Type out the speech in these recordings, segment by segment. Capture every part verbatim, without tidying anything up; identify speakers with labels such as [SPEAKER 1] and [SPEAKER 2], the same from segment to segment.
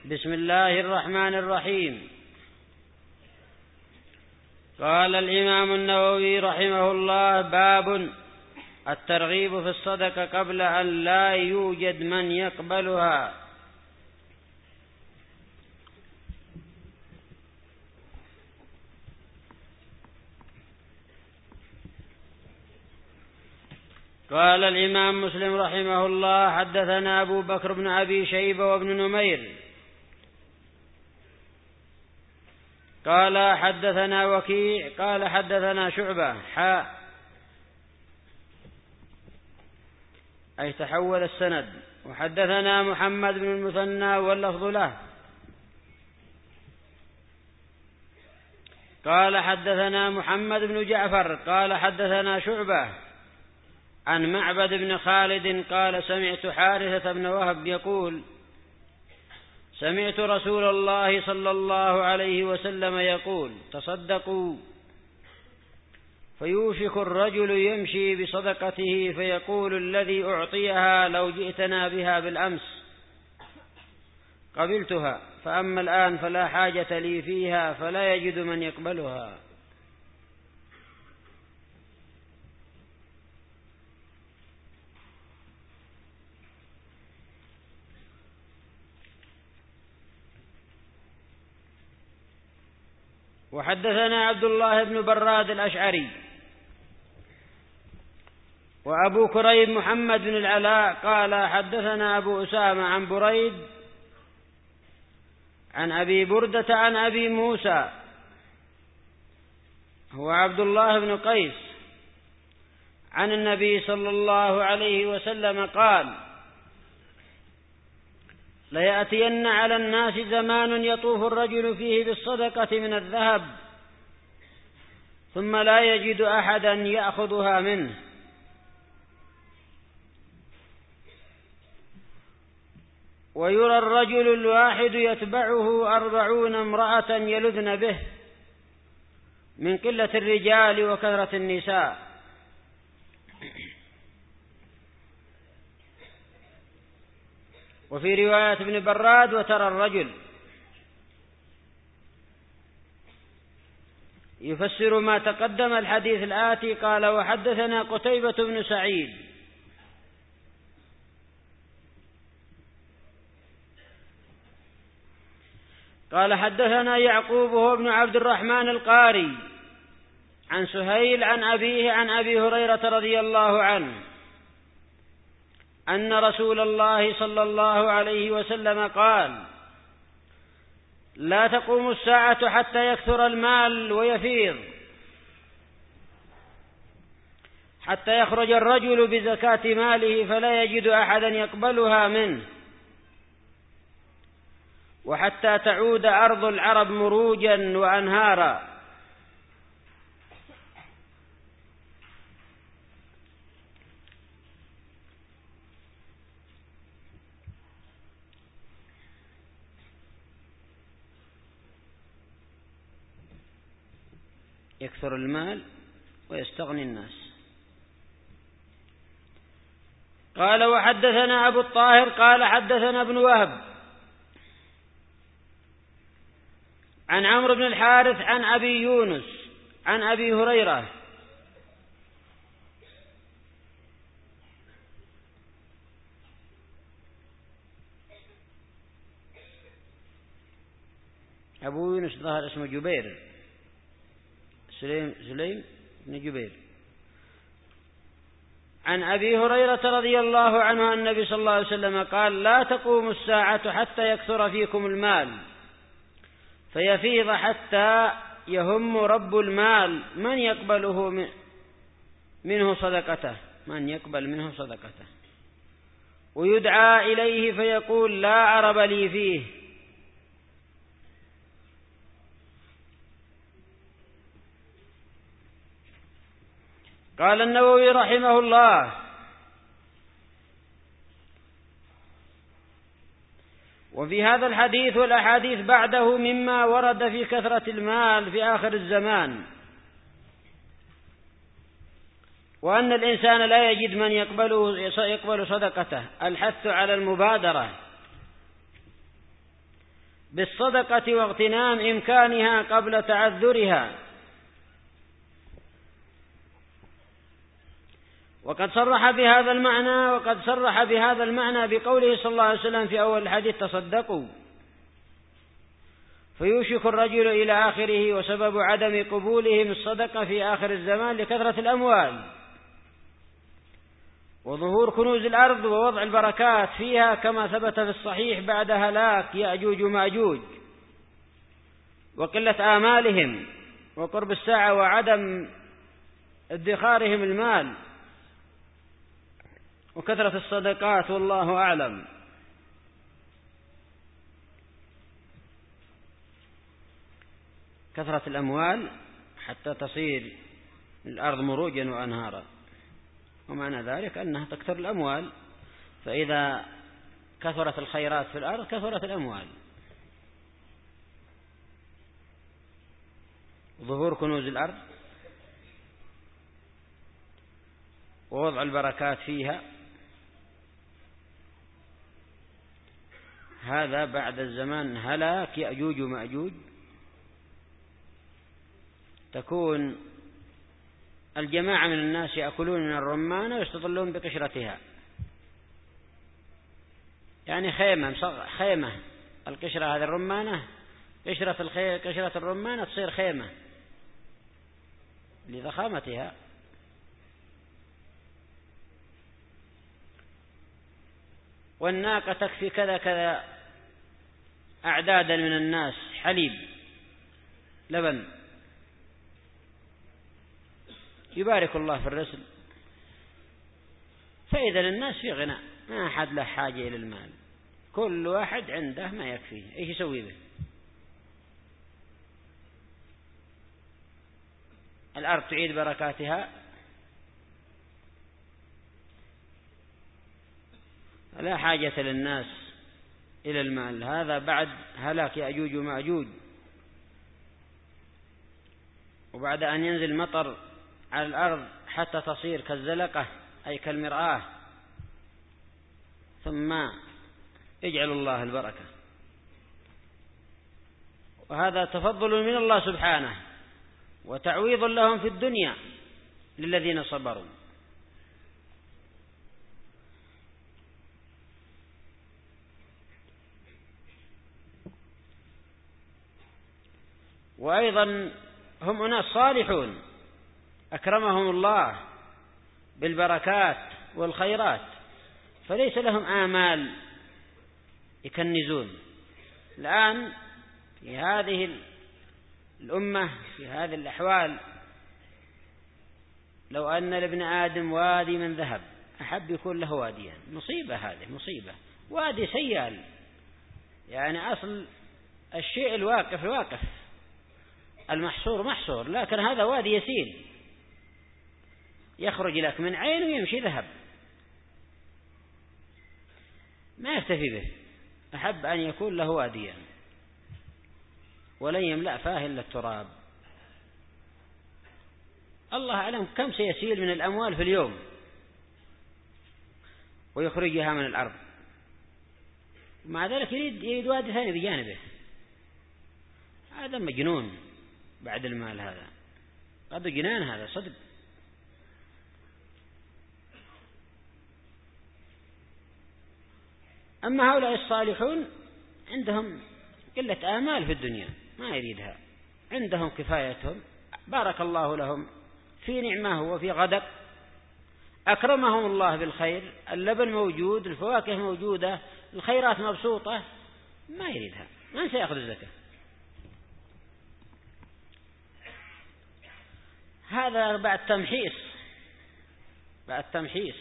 [SPEAKER 1] بسم الله الرحمن الرحيم. قال الإمام النووي رحمه الله: باب الترغيب في الصدقة قبل أن لا يوجد من يقبلها. قال الإمام مسلم رحمه الله: حدثنا أبو بكر بن أبي شيبة وابن نمير قال حدثنا وكيع قال حدثنا شعبة حاء أي تحول السند. وحدثنا محمد بن المثنى واللفظ له قال حدثنا محمد بن جعفر قال حدثنا شعبة عن معبد بن خالد قال سمعت حارثة بن وهب يقول: سمعت رسول الله صلى الله عليه وسلم يقول: تصدقوا. فيوشك الرجل يمشي بصدقته فيقول الذي أعطيها: لو جئتنا بها بالأمس قبلتها، فأما الآن فلا حاجة لي فيها، فلا يجد من يقبلها. وحدثنا عبد الله بن براد الأشعري وأبو كريب محمد بن العلاء قال حدثنا أبو أسامة عن بريد عن أبي بردة عن أبي موسى هو عبد الله بن قيس عن النبي صلى الله عليه وسلم قال: ليأتين على الناس زمان يطوف الرجل فيه بالصدقة من الذهب ثم لا يجد أحدا يأخذها منه، ويرى الرجل الواحد يتبعه أربعون امرأة يلذن به من قلة الرجال وكثرة النساء. وفي رواية ابن براد: وترى الرجل. يفسر ما تقدم الحديث الآتي. قال: وحدثنا قتيبة بن سعيد قال حدثنا يعقوب هو ابن عبد الرحمن القاري عن سهيل عن أبيه عن أبي هريرة رضي الله عنه أن رسول الله صلى الله عليه وسلم قال: لا تقوم الساعة حتى يكثر المال ويفيض، حتى يخرج الرجل بزكاة ماله فلا يجد أحدا يقبلها منه، وحتى تعود أرض العرب مروجا وأنهارا. يكثر المال ويستغني الناس. قال: وحدثنا أبو الطاهر قال حدثنا ابن وهب عن عمرو بن الحارث عن أبي يونس عن أبي هريرة أبو يونس ظهر اسمه جبير سليم, سليم بن جبير عن أبي هريرة رضي الله عنه أن النبي صلى الله عليه وسلم قال: لا تقوم الساعة حتى يكثر فيكم المال فيفيض حتى يهم رب المال من يقبله منه صدقته من يقبل منه صدقته ويدعى إليه فيقول: لا عرب لي فيه. قال النووي رحمه الله: وفي هذا الحديث والأحاديث بعده مما ورد في كثرة المال في آخر الزمان، وأن الإنسان لا يجد من يقبله يقبل صدقته. الحث على المبادرة بالصدقة واغتنام إمكانها قبل تعذرها. وقد صرح بهذا المعنى وقد صرح بهذا المعنى بقوله صلى الله عليه وسلم في أول الحديث: تصدقوا. فيوشك الرجل إلى آخره، وسبب عدم قبولهم الصدقة في آخر الزمان لكثرة الأموال وظهور كنوز الأرض ووضع البركات فيها، كما ثبت في الصحيح بعد هلاك يأجوج ومأجوج وقلة آمالهم وقرب الساعة وعدم ادخارهم المال وكثرة الصدقات، والله أعلم. كثرة الأموال حتى تصير الأرض مروجا وأنهارا، ومعنى ذلك أنها تكثر الأموال، فإذا كثرت الخيرات في الأرض كثرت الأموال. ظهور كنوز الأرض ووضع البركات فيها، هذا بعد الزمان هلاك يأجوج ومأجوج. تكون الجماعة من الناس يأكلون من الرمانة ويستظلون بقشرتها، يعني خيمة خيمة القشرة هذه الرمانة، قشرة الخي... قشرة الرمانة تصير خيمة لضخامتها. والناقة تكفي كذا كذا أعدادا من الناس حليب لبن، يبارك الله في الرسل. فإذا الناس في غنى، ما أحد له حاجة إلى المال، كل واحد عنده ما يكفيه، إيش يسوي به؟ الأرض تعيد بركاتها، لا حاجة للناس إلى المال. هذا بعد هلاك يأجوج ومأجوج، وبعد أن ينزل مطر على الأرض حتى تصير كالزلقة أي كالمرآة، ثم يجعل الله البركة. وهذا تفضل من الله سبحانه وتعويض لهم في الدنيا للذين صبروا. وأيضا هم أناس صالحون أكرمهم الله بالبركات والخيرات، فليس لهم آمال يكنزون. الآن في هذه الأمة في هذه الأحوال، لو أن لابن آدم وادي من ذهب أحب يكون له واديا. مصيبة، هذه مصيبة. وادي سيال، يعني أصل الشيء الواقف واقف، المحصور محصور، لكن هذا وادي يسيل يخرج لك من عينه ويمشي ذهب، ما يكتفي به. أحب أن يكون له واديا ولن يملأ فاه إلا التراب. الله أعلم كم سيسيل من الأموال في اليوم ويخرجها من الأرض، مع ذلك يريد, يريد وادي ثاني بجانبه. هذا مجنون بعد المال، هذا هذا جنان، هذا صدق. أما هؤلاء الصالحون عندهم قلة آمال في الدنيا، ما يريدها، عندهم كفايتهم، بارك الله لهم في نعمه وفي غدق، أكرمهم الله بالخير، اللبن موجود، الفواكه موجودة، الخيرات مبسوطة، ما يريدها، من سيأخذ الزكاة؟ هذا بعد تمحيص، بعد تمحيص.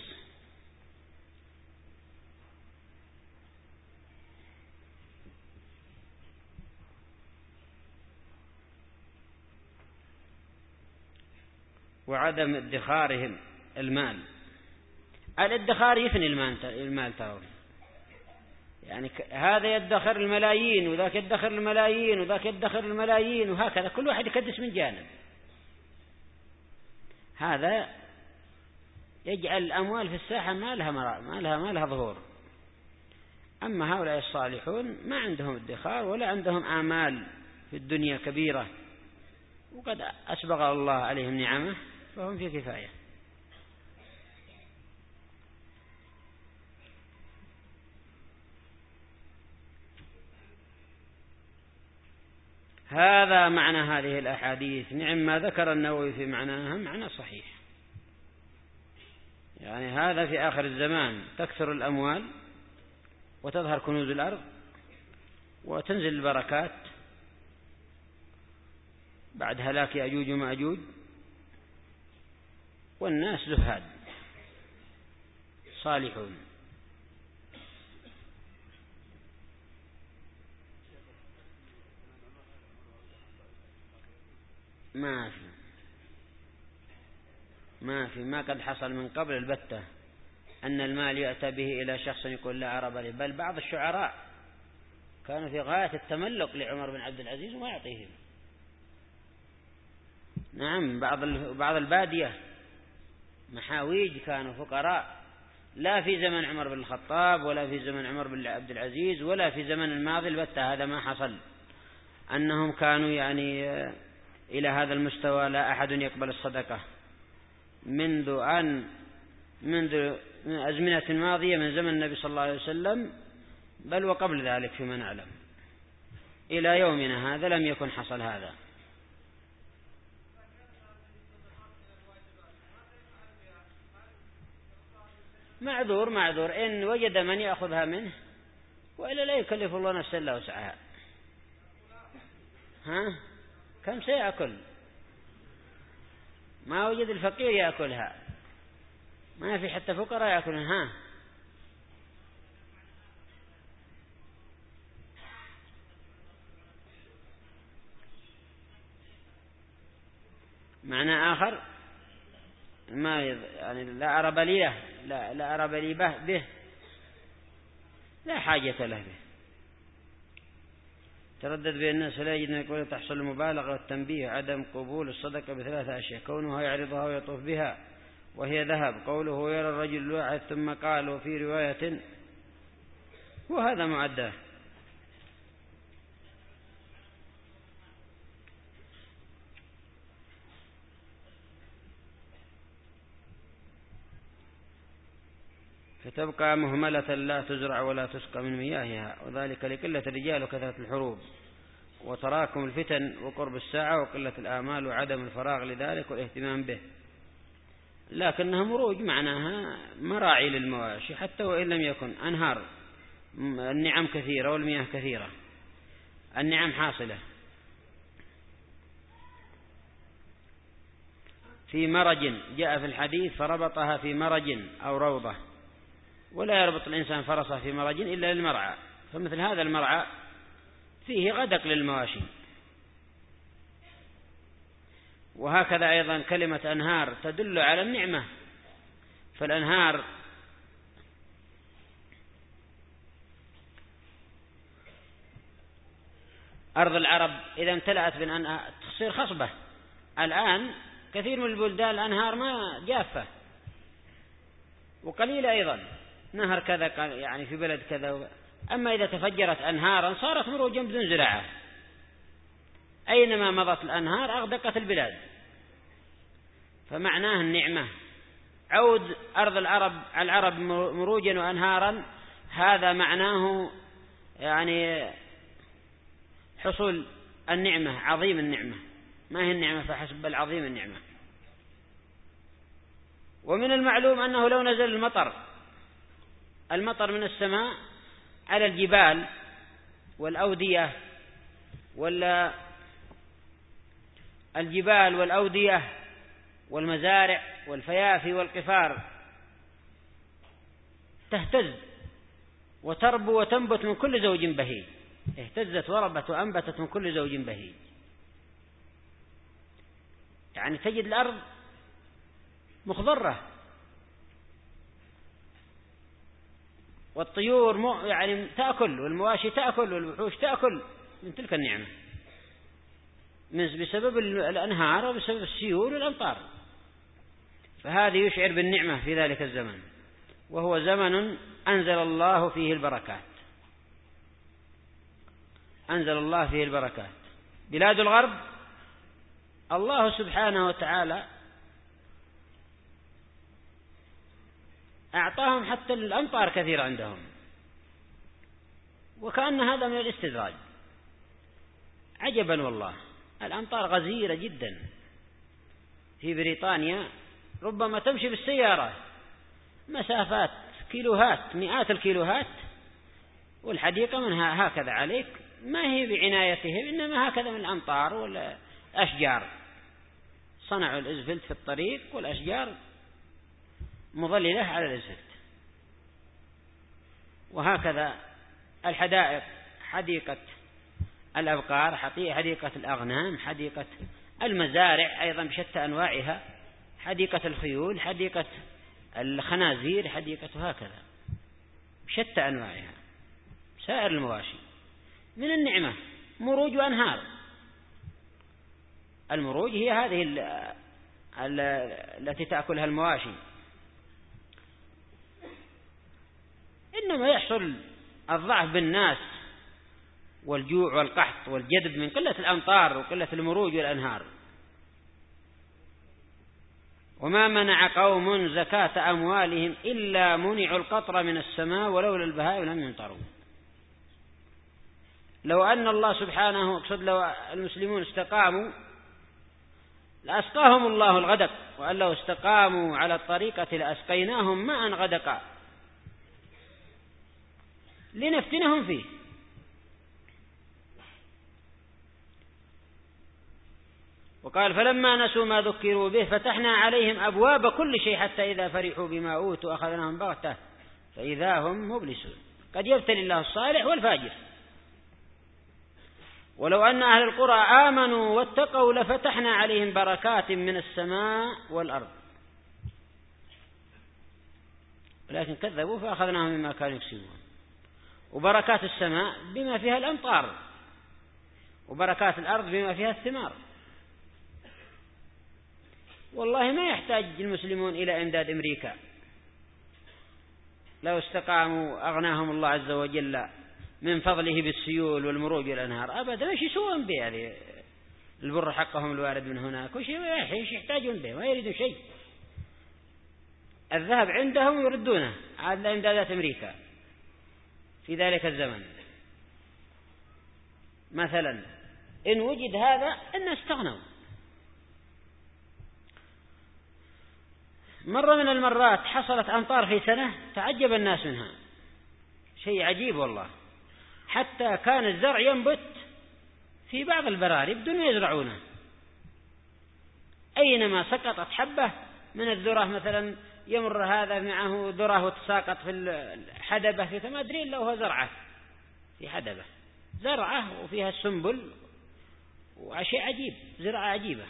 [SPEAKER 1] وعدم ادخارهم المال. الادخار يفني المال، المال ترى، يعني هذا يدخر الملايين وذاك يدخر الملايين وذاك يدخر الملايين، وهكذا كل واحد يكدس من جانب. هذا يجعل الأموال في الساحة ما لها ما لها ما لها ظهور. أما هؤلاء الصالحون ما عندهم ادخار ولا عندهم آمال في الدنيا كبيرة، وقد أسبغ الله عليهم نعمه فهم في كفاية. هذا معنى هذه الأحاديث. نعم ما ذكر النووي في معناها معنى صحيح، يعني هذا في آخر الزمان تكثر الأموال وتظهر كنوز الأرض وتنزل البركات بعد هلاك يأجوج ومأجوج، والناس زهاد صالحون. ما في ما في ما قد حصل من قبل البتة أن المال يأتى به إلى شخص يقول لا عرب له، بل بعض الشعراء كانوا في غاية التملق لعمر بن عبد العزيز وما يعطيهم. نعم بعض بعض البادية محاويج كانوا فقراء، لا في زمن عمر بن الخطاب ولا في زمن عمر بن عبد العزيز ولا في زمن الماضي البتة، هذا ما حصل أنهم كانوا يعني إلى هذا المستوى لا أحد يقبل الصدقة منذ أن منذ من أزمنة ماضية من زمن النبي صلى الله عليه وسلم، بل وقبل ذلك فيما نعلم إلى يومنا هذا لم يكن حصل هذا. معذور معذور إن وجد من يأخذها منه، وإلا لا يكلف الله نفسا إلا وسعها. ها كم سيأكل؟ ما وجد الفقير يأكلها، ما في حتى فقراء يأكلها. ها معنى آخر ما يعني لا عرب لي له، لا لا عرب لي به, به لا حاجة له به. تردد بين الناس لا يجد أن يقول تحصل المبالغة والتنبيه. عدم قبول الصدقة بثلاثة أشياء: كونها يعرضها ويطوف بها وهي ذهب، قوله يرى الرجل الواحد، ثم قال وفي رواية، وهذا معداه. فتبقى مهملة لا تزرع ولا تسقى من مياهها، وذلك لقلة الرجال وكثرة الحروب وتراكم الفتن وقرب الساعة وقلة الآمال وعدم الفراغ لذلك والاهتمام به. لكنها مروج معناها مراعي للمواشي، حتى وإن لم يكن أنهار. النعم كثيرة والمياه كثيرة، النعم حاصلة. في مرج جاء في الحديث فربطها في مرج أو روضة، ولا يربط الإنسان فرسه في مرج إلا للمرعى، فمثل هذا المرعى فيه غدق للمواشي. وهكذا أيضا كلمة أنهار تدل على النعمة، فالأنهار أرض العرب إذا امتلأت بالأنهار تصير خصبة. الآن كثير من البلدان الأنهار ما جافة وقليلة أيضا، نهر كذا يعني في بلد كذا. أما إذا تفجرت أنهارا صارت مروجا بدون زراعة، أينما مضت الأنهار أغدقت البلاد. فمعناه النعمة. عود أرض العرب العرب مروجا وأنهارا، هذا معناه يعني حصول النعمة، عظيم النعمة، ما هي النعمة فحسب بل عظيم النعمة. ومن المعلوم أنه لو نزل المطر المطر من السماء على الجبال والأودية ولا الجبال والأودية والمزارع والفيافي والقفار تهتز وتربو وتنبت من كل زوج بهيج. اهتزت وربت وأنبتت من كل زوج بهيج، يعني تجد الأرض مخضرة، والطيور مو يعني تأكل، والمواشي تأكل، والوحوش تأكل من تلك النعمة بسبب الأنهار وبسبب السيول والأمطار. فهذا يشعر بالنعمة في ذلك الزمن، وهو زمن أنزل الله فيه البركات. أنزل الله فيه البركات. بلاد الغرب الله سبحانه وتعالى أعطاهم حتى الأمطار كثير عندهم، وكأن هذا من الاستدراج. عجبا والله، الأمطار غزيرة جدا. في بريطانيا ربما تمشي بالسيارة مسافات كيلوهات، مئات الكيلوهات، والحديقة منها هكذا عليك، ما هي بعنايتهم، إنما هكذا من الأمطار والأشجار. صنعوا الإزفلت في الطريق والأشجار مظللة على الإزفلت. وهكذا الحدائق، حديقة الأبقار، حديقة الأغنام، حديقة المزارع أيضا بشتى أنواعها، حديقة الخيول، حديقة الخنازير، حديقة هكذا بشتى أنواعها، سائر المواشي. من النعمة مروج وأنهار. المروج هي هذه التي تأكلها المواشي. إنما يحصل الضعف بالناس والجوع والقحط والجدب من قلة الأمطار وقلة المروج والأنهار. وما منع قوم زكاة أموالهم إلا منعوا القطر من السماء ولولا البهائم لم يمطروا. لو أن الله سبحانه اقصد لو المسلمون استقاموا لأسقاهم الله الغدق، وأن لو استقاموا على الطريقة لأسقيناهم ماء غدقا لنفتنهم فيه. وقال فلما نسوا ما ذكروا به فتحنا عليهم أبواب كل شيء حتى إذا فرحوا بما أوتوا أخذناهم بغتة فإذا هم مبلسون. قد يبتلي الله الصالح والفاجر. ولو أن أهل القرى آمنوا واتقوا لفتحنا عليهم بركات من السماء والأرض ولكن كذبوا فأخذناهم مما كانوا يكسبون. وبركات السماء بما فيها الأمطار، وبركات الأرض بما فيها الثمار. والله ما يحتاج المسلمون إلى إمداد أمريكا. لو استقاموا أغناهم الله عز وجل من فضله بالسيول والمروج والأنهار أبدا. ايش يسوون به يعني البر حقهم الوارد من هناك، وش يحتاجون به؟ ما يريدون شيء. الذهب عندهم يردونه عاد إمدادات أمريكا في ذلك الزمن. مثلا إن وجد هذا إن استغنوا. مرة من المرات حصلت أمطار في سنة تعجب الناس منها، شيء عجيب والله. حتى كان الزرع ينبت في بعض البراري بدون ما يزرعونه. أينما سقطت حبة من الذرة مثلا يمر هذا معه ذرة وتساقط في الحدبة في ما أدري إلا وهو زرعه في حدبة، زرعه وفيها السنبل وشيء عجيب، زرعة عجيبة.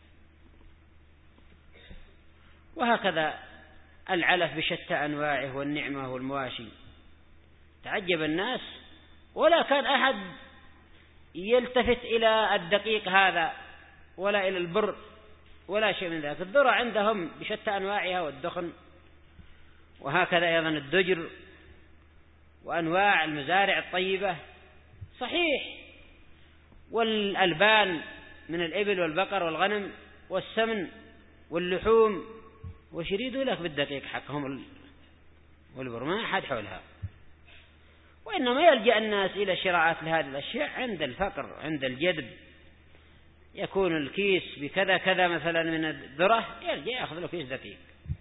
[SPEAKER 1] وهكذا العلف بشتى أنواعه والنعمة والمواشي. تعجب الناس ولا كان أحد يلتفت إلى الدقيق هذا ولا إلى البر ولا شيء من ذلك. الذرة عندهم بشتى أنواعها والدخن، وهكذا أيضا الدجر وأنواع المزارع الطيبة صحيح، والألبان من الإبل والبقر والغنم والسمن واللحوم. وش يريدوا لك بالدقيق حقهم والبر؟ ما أحد حولها. وإنما يلجأ الناس إلى شراءات لهذه الأشياء عند الفقر، عند الجدب. يكون الكيس بكذا كذا مثلا من الذرة، يلجأ يأخذ له كيس دقيق.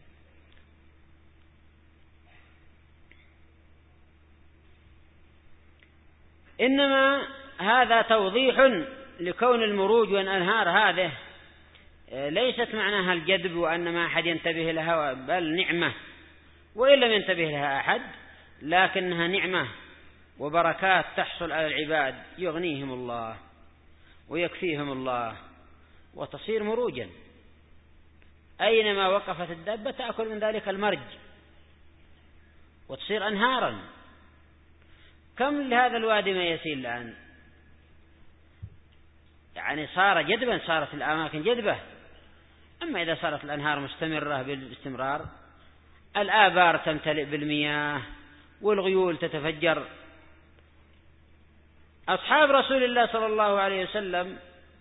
[SPEAKER 1] إنما هذا توضيح لكون المروج والأنهار هذه ليست معناها الجدب وأن ما أحد ينتبه لها، بل نعمة. وإن لم ينتبه لها أحد لكنها نعمة وبركات تحصل على العباد، يغنيهم الله ويكفيهم الله وتصير مروجا. أينما وقفت الدابة تأكل من ذلك المرج وتصير أنهارا. كم لهذا الوادي ما يسيل الآن، يعني صار جدبا، صارت الأماكن جدبة. أما إذا صارت الأنهار مستمرة باستمرار، الآبار تمتلئ بالمياه والغيول تتفجر أصحاب رسول الله صلى الله عليه وسلم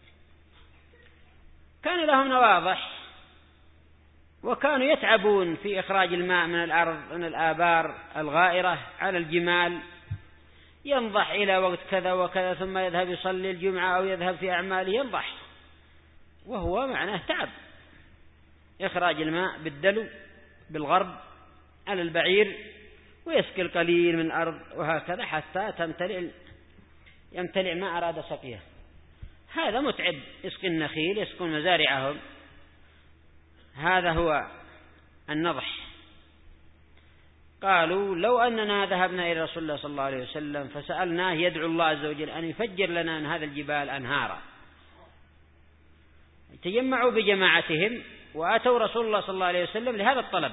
[SPEAKER 1] كان لهم نواضح، وكانوا يتعبون في إخراج الماء من الأرض من الآبار الغائرة على الجمال، ينضح إلى وقت كذا وكذا ثم يذهب يصلي الجمعة أو يذهب في أعماله ينضح، وهو معناه تعب إخراج الماء بالدلو بالغرب على البعير، ويسقي القليل من الأرض وهكذا حتى تمتلئ يمتلئ ما أراد سقيه. هذا متعب، يسقي النخيل يسقون مزارعهم، هذا هو النضح. قالوا لو أننا ذهبنا إلى رسول الله صلى الله عليه وسلم فسألناه يدعو الله عز وجل أن يفجر لنا من هذا الجبال أنهارا. تجمعوا بجماعتهم وأتوا رسول الله صلى الله عليه وسلم لهذا الطلب،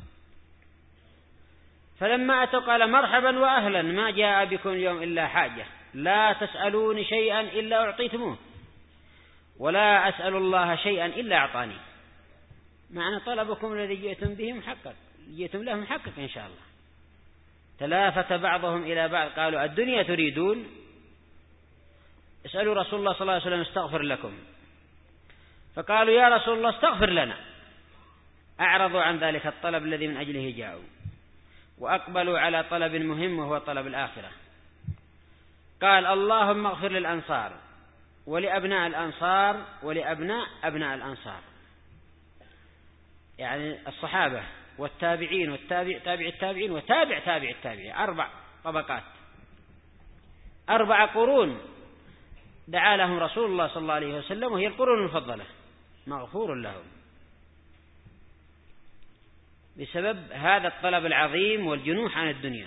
[SPEAKER 1] فلما أتوا قال مرحبا وأهلا، ما جاء بكم اليوم إلا حاجة، لا تسألون شيئا إلا أعطيتموه، ولا أسأل الله شيئا إلا أعطاني. معنى طلبكم الذي جئتم به محقق، جئتم له محقق إن شاء الله. تلافت بعضهم إلى بعض قالوا الدنيا تريدون، اسألوا رسول الله صلى الله عليه وسلم استغفر لكم. فقالوا يا رسول الله استغفر لنا، أعرضوا عن ذلك الطلب الذي من أجله جاءوا، وأقبلوا على طلب مهم وهو طلب الآخرة. قال اللهم اغفر للأنصار ولأبناء الأنصار ولأبناء أبناء الأنصار، يعني الصحابة والتابعين والتابع تابع التابعين وتابع تابع التابعين، أربع طبقات، أربع قرون دعا لهم رسول الله صلى الله عليه وسلم، وهي القرون المفضلة، مغفور لهم بسبب هذا الطلب العظيم والجنوح عن الدنيا.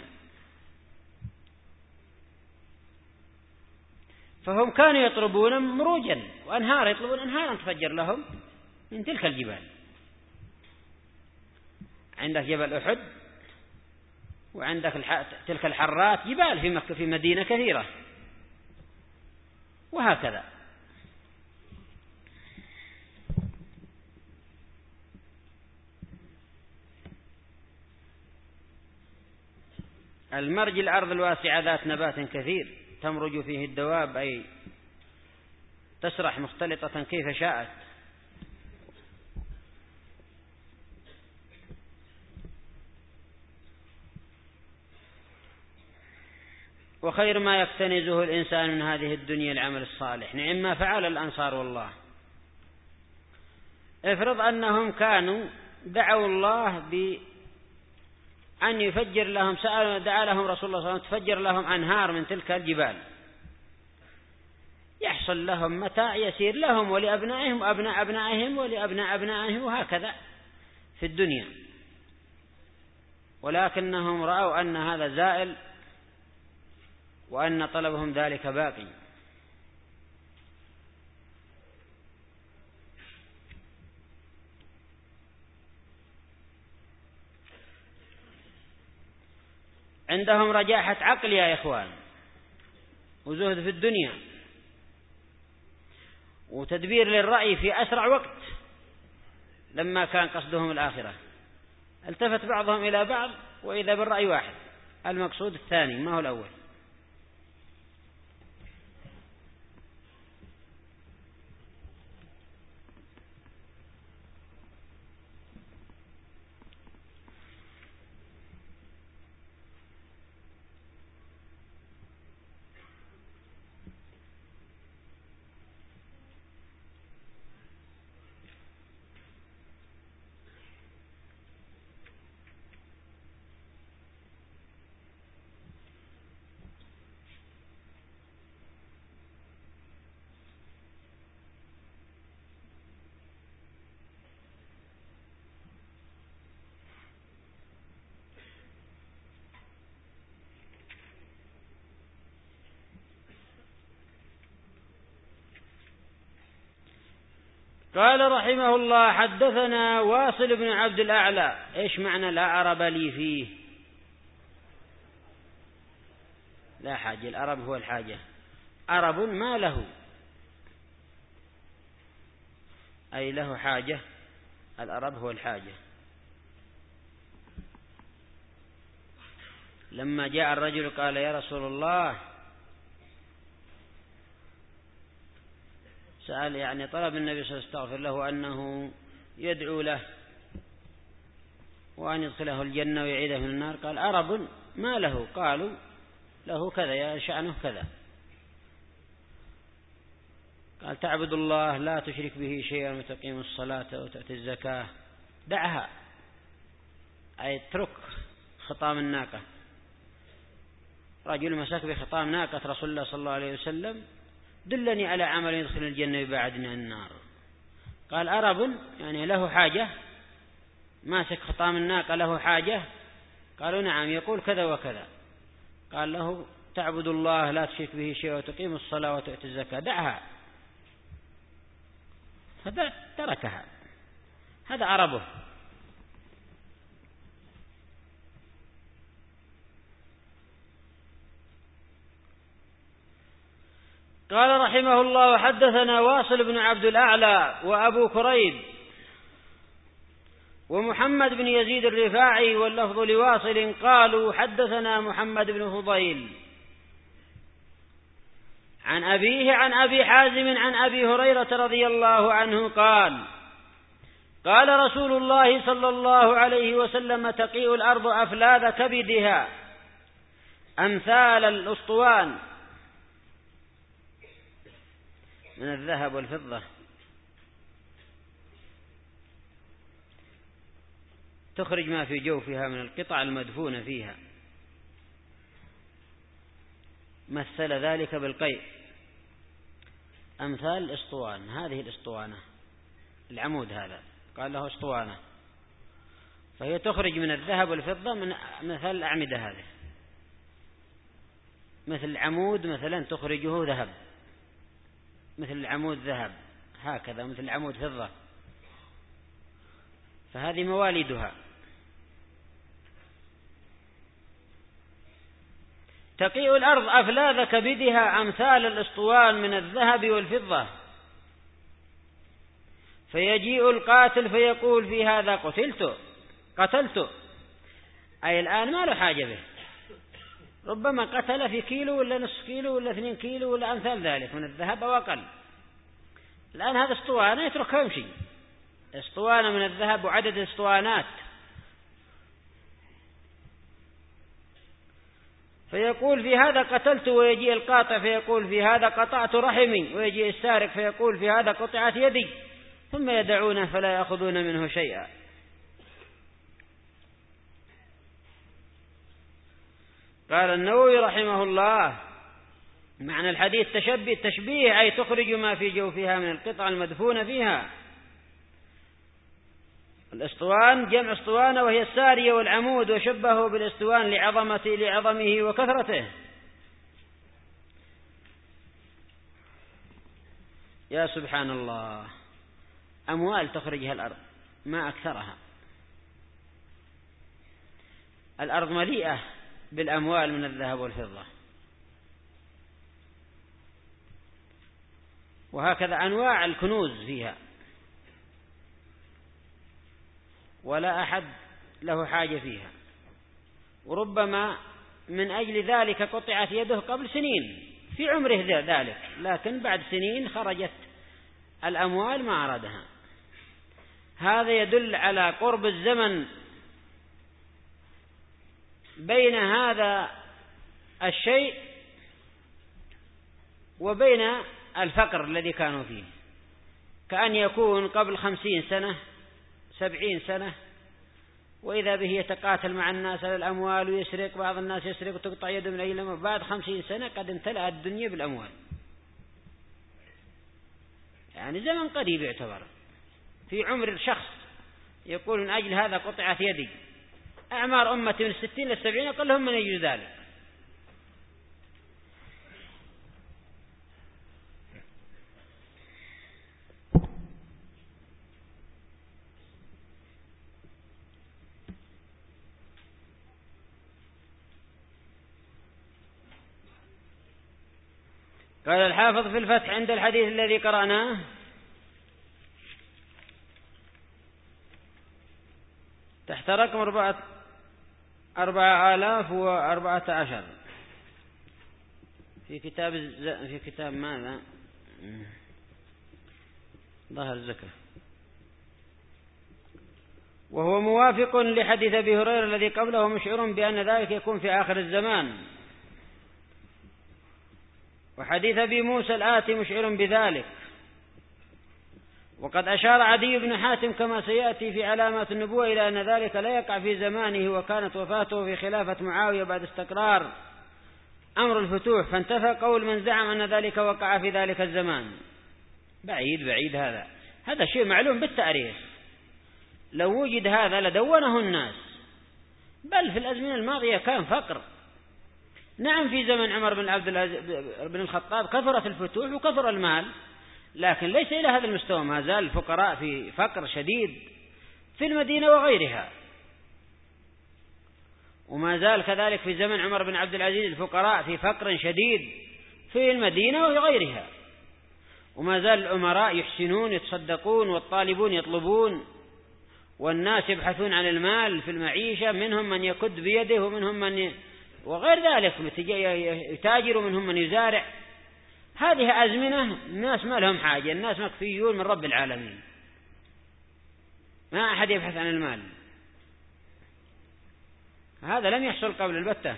[SPEAKER 1] فهم كانوا يطلبون مروجا وأنهار، يطلبون أنهارا تفجر لهم من تلك الجبال. عندك جبل أحد، وعندك تلك الحرات، جبال في مكة في مدينة كثيرة، وهكذا. المرج الأرض الواسعة ذات نبات كثير تمرج فيه الدواب، أي تسرح مختلطة كيف شاءت. وخير ما يكتنزه الإنسان من هذه الدنيا العمل الصالح، نعم ما فعل الأنصار والله. افرض أنهم كانوا دعوا الله بأن يفجر لهم، سألوا دعا لهم رسول الله صلى الله عليه وسلم تفجر لهم أنهار من تلك الجبال، يحصل لهم متاع يسير لهم ولأبنائهم وأبناء أبنائهم ولأبناء أبنائهم، وهكذا في الدنيا. ولكنهم رأوا أن هذا زائل وأن طلبهم ذلك باقي. عندهم رجاحة عقل يا إخوان، وزهد في الدنيا، وتدبير للرأي في أسرع وقت لما كان قصدهم الآخرة. التفت بعضهم إلى بعض وإذا بالرأي واحد، المقصود الثاني ما هو الأول. قال رحمه الله حدثنا واصل بن عبد الأعلى. إيش معنى لا عرب لي فيه؟ لا حاجة، العرب هو الحاجة، عرب ما له، أي له حاجة، العرب هو الحاجة. لما جاء الرجل قال يا رسول الله سأل يعني طلب النبي صلى الله عليه وسلم استغفر له أنه يدعو له وأن يدخله الجنة ويعيده من النار. قال أرب ما له؟ قالوا له كذا يا شأنه كذا. قال تعبد الله لا تشرك به شيئا وتقيم الصلاة وتأتي الزكاة. دعها أي اترك خطام الناقة. رجل مسك بخطام ناقة رسول الله صلى الله عليه وسلم دلني على عمل يدخل الجنة ويبعدني عن النار. قال أرب يعني له حاجة؟ ماسك خطام الناقة له حاجة؟ قالوا نعم يقول كذا وكذا. قال له تعبد الله لا تشرك به شيئا وتقيم الصلاة وتؤتي الزكاة. دعها. فتركها. هذا عربه. قال رحمه الله وحدثنا واصل بن عبد الأعلى وأبو كريب ومحمد بن يزيد الرفاعي واللفظ لواصل قالوا حدثنا محمد بن فضيل عن أبيه عن أبي حازم عن أبي هريرة رضي الله عنه قال قال رسول الله صلى الله عليه وسلم تقيء الأرض أفلاذ كبدها أمثال الأسطوان من الذهب والفضة تخرج ما في جوفها من القطع المدفونة فيها. مثل ذلك بالقيء أمثال الأسطوان. هذه الأسطوانة العمود هذا قال له أسطوانة، فهي تخرج من الذهب والفضة من مثل الأعمدة هذه. مثل العمود مثلا تخرجه ذهب، مثل العمود ذهب هكذا، مثل العمود فضة. فهذه مواليدها. تقيء الأرض أفلاذ كبدها أمثال الأسطوان من الذهب والفضة. فيجيء القاتل فيقول في هذا قتلت قتلت أي الآن ما له حاجة به، ربما قتل في كيلو ولا نصف كيلو ولا اثنين كيلو ولا أمثال ذلك من الذهب أو أقل. الآن هذا اسطوانة يتركها يمشي، اسطوانة من الذهب وعدد اسطوانات. فيقول في هذا قتلت، ويجيء القاطع فيقول في هذا قطعت رحمي، ويجيء السارق فيقول في هذا قطعت يدي، ثم يدعونه فلا يأخذون منه شيئا. قال النووي رحمه الله معنى الحديث تشبيه تشبيه أي تخرج ما في جوفها من القطع المدفونة فيها. الاسطوان جمع اسطوانة وهي السارية والعمود، وشبهه بالاسطوان لعظمة لعظمه وكثرته. يا سبحان الله، أموال تخرجها الأرض ما أكثرها. الأرض مليئة بالأموال من الذهب والفضة، وهكذا أنواع الكنوز فيها، ولا أحد له حاجة فيها. وربما من أجل ذلك قطعت يده قبل سنين في عمره ذلك، لكن بعد سنين خرجت الأموال ما أرادها. هذا يدل على قرب الزمن بين هذا الشيء وبين الفقر الذي كانوا فيه، كأن يكون قبل خمسين سنة سبعين سنة وإذا به يتقاتل مع الناس على الأموال ويسرق، بعض الناس يسرق وتقطع يده من أجل الأموال. بعد خمسين سنة قد امتلأت الدنيا بالأموال، يعني زمن قريب يعتبر في عمر الشخص. يقول من أجل هذا قطعت يدي. أعمار أمتي من الستين للسبعين أقلهم من يجوز ذلك. قال الحافظ في الفتح عند الحديث الذي قرأناه: تحت رقم أربعة أربعة آلاف وأربعة عشر في كتاب الز... في كتاب ماذا ظهر الزكاة. وهو موافق لحديث أبي هريرة الذي قبله مشعر بأن ذلك يكون في آخر الزمان، وحديث أبي موسى الآتي مشعر بذلك. وقد أشار عدي بن حاتم كما سيأتي في علامات النبوة إلى أن ذلك لا يقع في زمانه، وكانت وفاته في خلافة معاوية بعد استقرار أمر الفتوح، فانتفى قول من زعم أن ذلك وقع في ذلك الزمان. بعيد بعيد هذا هذا شيء معلوم بالتاريخ، لو وجد هذا لدونه الناس، بل في الأزمنة الماضية كان فقر. نعم في زمن عمر بن عبد بن الخطاب كثرت الفتوح وكثر المال، لكن ليس إلى هذا المستوى، ما زال الفقراء في فقر شديد في المدينة وغيرها، وما زال كذلك في زمن عمر بن عبد العزيز الفقراء في فقر شديد في المدينة وغيرها، وما زال الأمراء يحسنون يتصدقون والطالبون يطلبون والناس يبحثون عن المال في المعيشة، منهم من يكد بيده ومنهم من ي... وغير ذلك يتاجر ومنهم من يزارع. هذه أزمنة الناس ما لهم حاجة، الناس مكفيون من رب العالمين، ما أحد يبحث عن المال. هذا لم يحصل قبل البتة.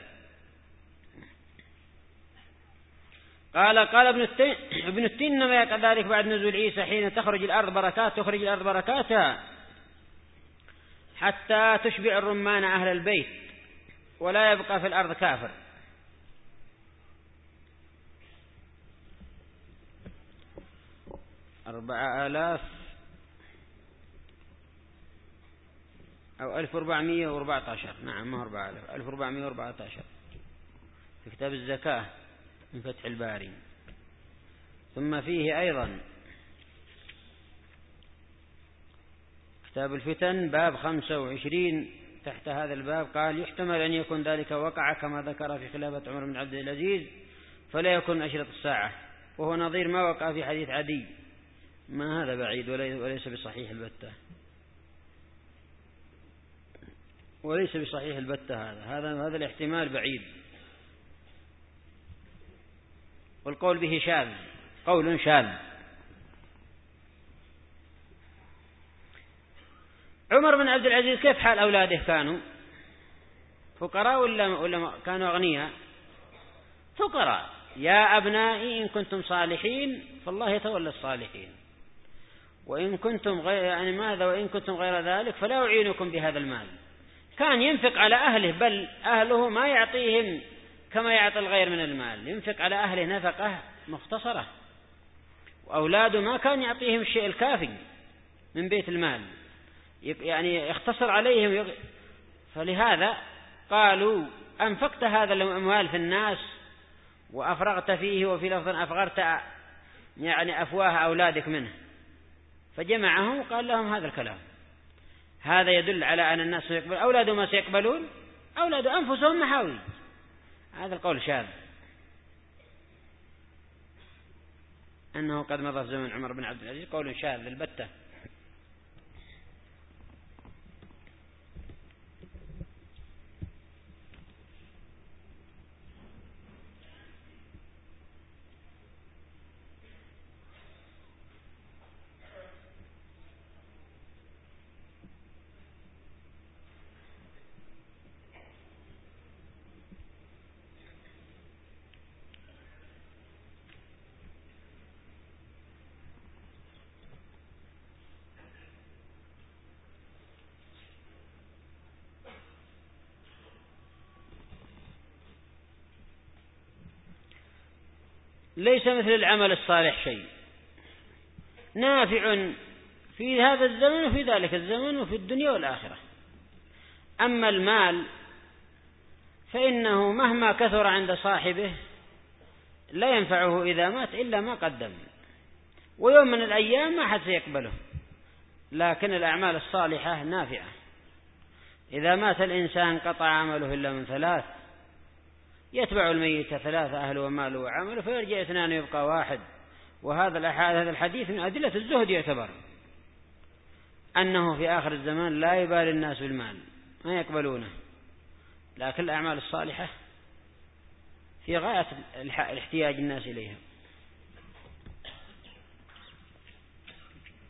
[SPEAKER 1] قال قال ابن التين ابن التين إنما يقع ذلك بعد نزول عيسى حين تخرج الأرض بركات تخرج الأرض بركاتها حتى تشبع الرمان أهل البيت ولا يبقى في الأرض كافر. أربعة آلاف أو ألف وأربعمائة وأربعة عشر، نعم ما أربعة آلاف، ألف وأربعمائة وأربعة عشر في كتاب الزكاة من فتح الباري. ثم فيه أيضا كتاب الفتن باب خمسة وعشرين، تحت هذا الباب قال يحتمل أن يكون ذلك وقع كما ذكر في خلافة عمر بن عبد العزيز فلا يكون أشرط الساعة، وهو نظير ما وقع في حديث عدي. ما هذا بعيد وليس بصحيح البتة، وليس بصحيح البتة، هذا هذا هذا الاحتمال بعيد، والقول به شاذ، قول شاذ. عمر بن عبد العزيز كيف حال أولاده؟ كانوا فقراء ولا ولا كانوا أغنياء؟ فقراء. يا أبنائي إن كنتم صالحين فالله يتولى الصالحين، وإن كنتم غير يعني ماذا وإن كنتم غير ذلك فلا أعينكم بهذا المال. كان ينفق على أهله، بل أهله ما يعطيهم كما يعطي الغير من المال، ينفق على أهله نفقة مختصرة، وأولاده ما كان يعطيهم الشيء الكافي من بيت المال، يعني يختصر عليهم. فلهذا قالوا أنفقت هذا الأموال في الناس وأفرغت فيه، وفي لفظ أفغرت يعني أفواه أولادك منه، فجمعهم وقال لهم هذا الكلام. هذا يدل على أن الناس سيقبل أولاده ما سيقبلون، أولاد أنفسهم محاوي. هذا القول شاذ، أنه قد مضى في زمن عمر بن عبد العزيز قول شاذ البتة. ليس مثل العمل الصالح شيء نافع في هذا الزمن وفي ذلك الزمن وفي الدنيا والآخرة. أما المال فإنه مهما كثر عند صاحبه لا ينفعه إذا مات إلا ما قدم، ويوم من الأيام ما حد سيقبله. لكن الأعمال الصالحة نافعة. إذا مات الإنسان قطع عمله إلا من ثلاث: يتبع الميت ثلاثة: أهله وماله وعمله، فيرجع اثنان ويبقى واحد. وهذا هذا الحديث من أدلة الزهد، يعتبر أنه في آخر الزمان لا يبالي الناس بالمال، ما يقبلونه، لكن الأعمال الصالحة في غاية الاحتياج الناس إليها.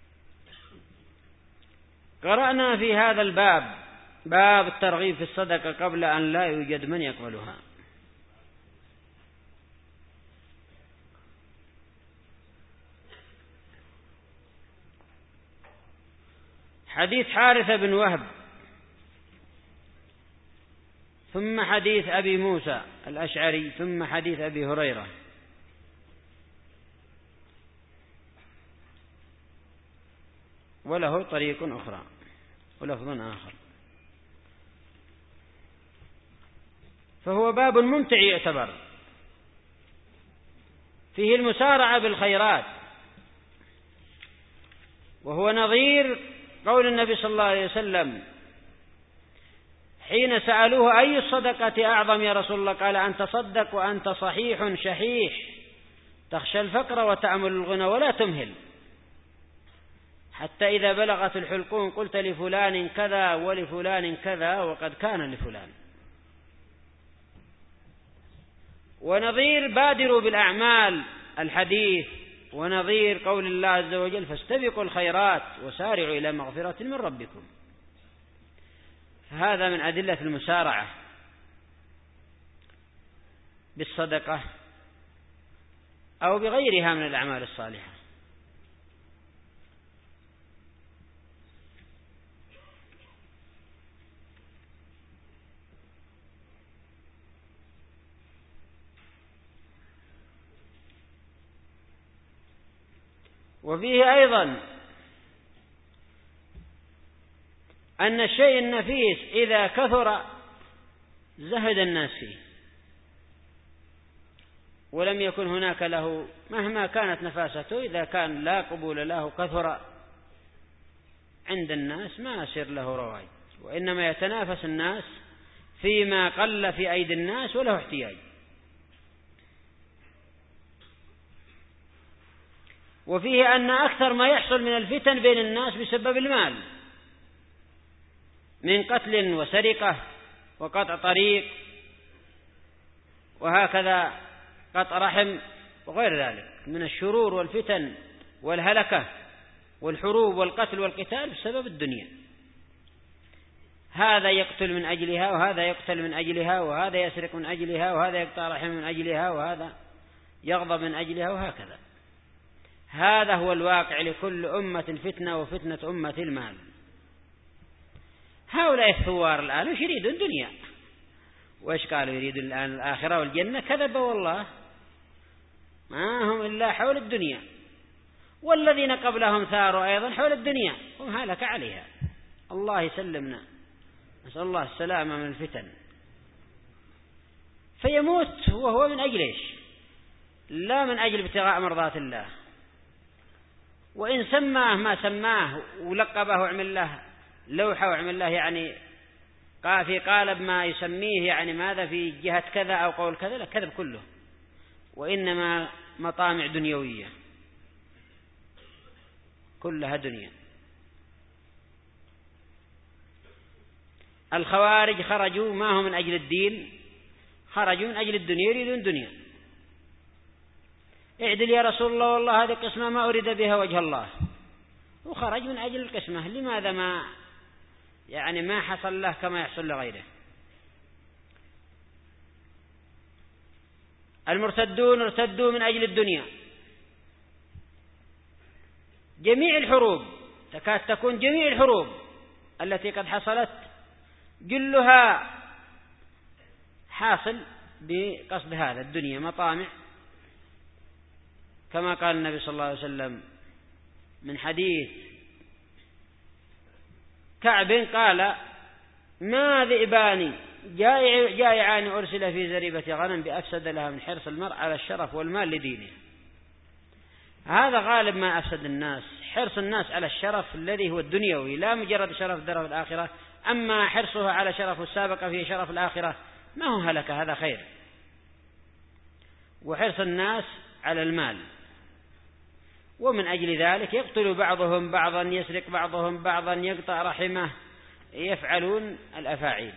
[SPEAKER 1] قرأنا في هذا الباب باب الترغيب في الصدقة قبل أن لا يوجد من يقبلها. حديث حارثة بن وهب، ثم حديث أبي موسى الأشعري، ثم حديث أبي هريرة. وله طريق أخرى ولفظ آخر، فهو باب ممتع يعتبر، فيه المسارعة بالخيرات، وهو نظير قول النبي صلى الله عليه وسلم حين سألوه أي الصدقة أعظم يا رسول الله؟ قال أن تصدق وأنت صحيح شحيح تخشى الفقر وتأمل الغنى ولا تمهل، حتى إذا بلغت الحلقوم قلت لفلان كذا ولفلان كذا وقد كان لفلان. ونظير بادروا بالأعمال الحديث، ونظير قول الله عز وجل فاستبقوا الخيرات وسارعوا إلى مغفرة من ربكم. هذا من أدلة المسارعة بالصدقة أو بغيرها من الأعمال الصالحة. وفيه أيضا أن الشيء النفيس إذا كثر زهد الناس فيه، ولم يكن هناك له مهما كانت نفاسته، إذا كان لا قبول له كثر عند الناس ما يصير له رواج، وإنما يتنافس الناس فيما قل في أيدي الناس وله احتياج. وفيه أن أكثر ما يحصل من الفتن بين الناس بسبب المال، من قتل وسرقة وقطع طريق وهكذا قطع رحم وغير ذلك من الشرور والفتن والهلكة والحروب والقتل والقتال بسبب الدنيا. هذا يقتل من أجلها وهذا يقتل من أجلها، وهذا يسرق من أجلها وهذا يقطع رحم من أجلها وهذا يغضب من أجلها وهكذا. هذا هو الواقع لكل أمة فتنة، وفتنة أمة المال. هؤلاء الثوار الآن وش يريدون؟ الدنيا. وإيش قالوا؟ يريدون الآن الآخرة والجنة. كذبوا والله، ما هم إلا حول الدنيا. والذين قبلهم ثاروا أيضا حول الدنيا هم هلك عليها. الله يسلمنا، نسأل الله السلامة من الفتن. فيموت وهو من أجل إيش؟ لا من أجل ابتغاء مرضات الله. وإن سماه ما سماه ولقبه وعمل له لوحة وعمل له يعني في قالب ما يسميه يعني ماذا في جهة كذا أو قول كذا، لا، كذب كله، وإنما مطامع دنيوية كلها دنيا. الخوارج خرجوا ما هم من أجل الدين، خرجوا من أجل الدنيا، يريدون دنيا. اعدل يا رسول الله والله هذه قسمة ما أريد بها وجه الله، وخرج من أجل القسمة. لماذا ما يعني ما حصل له كما يحصل لغيره؟ المرتدون ارتدوا من أجل الدنيا. جميع الحروب تكاد تكون جميع الحروب التي قد حصلت جلها حاصل بقصد هذا الدنيا، مطامع، كما قال النبي صلى الله عليه وسلم من حديث كعب قال ما ذئبان جائعان أرسل في زريبة غنم بأفسد لها من حرص المرء على الشرف والمال لدينه. هذا غالب ما أفسد الناس، حرص الناس على الشرف الذي هو الدنيوي، لا مجرد شرف درف الآخرة. أما حرصها على شرف السابقة في شرف الآخرة ما هو هلك، هذا خير. وحرص الناس على المال، ومن أجل ذلك يقتل بعضهم بعضا، يسرق بعضهم بعضا، يقطع رحمه، يفعلون الأفاعيل.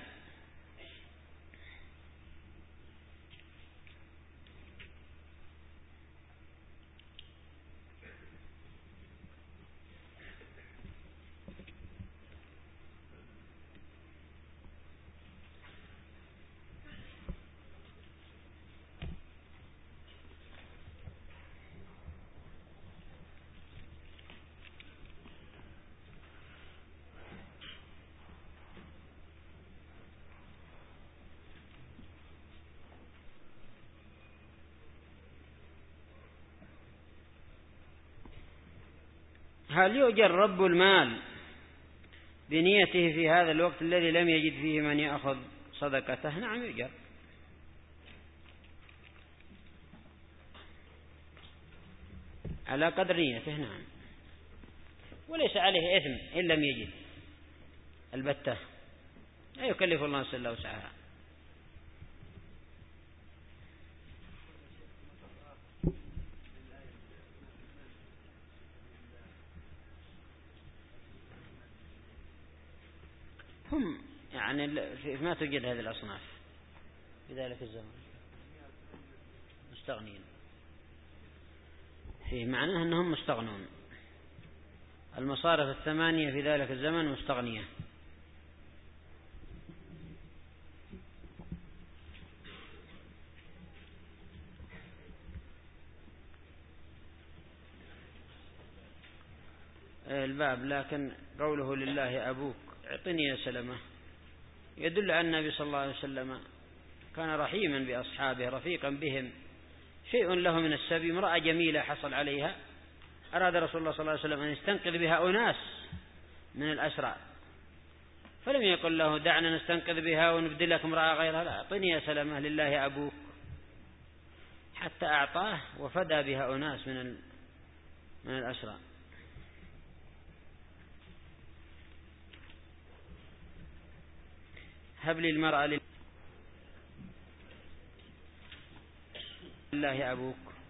[SPEAKER 1] هل يؤجر رب المال بنيته في هذا الوقت الذي لم يجد فيه من يأخذ صدقته؟ نعم يؤجر، على قدر نيته، نعم، وليس عليه إثم إن لم يجد البتة، لا يكلف الله نفسا إلا وسعها. هم يعني ما توجد هذه الأصناف في ذلك الزمن مستغنين، فيه معناه أنهم مستغنون، المصارف الثمانية في ذلك الزمن مستغنية. الباب لكن قوله لله أبوك اعطني يا سلمة يدل على النبي صلى الله عليه وسلم كان رحيما بأصحابه رفيقا بهم، شيء له من السبي، امرأة جميلة حصل عليها، أراد رسول الله صلى الله عليه وسلم أن يستنقذ بها أناس من الأسرى، فلم يقل له دعنا نستنقذ بها ونبدلك امرأة غيرها، لا، اعطني يا سلمة لله أبوك، حتى أعطاه وفدى بها أناس من من الأسرى. هب لي المرأة لله أبوك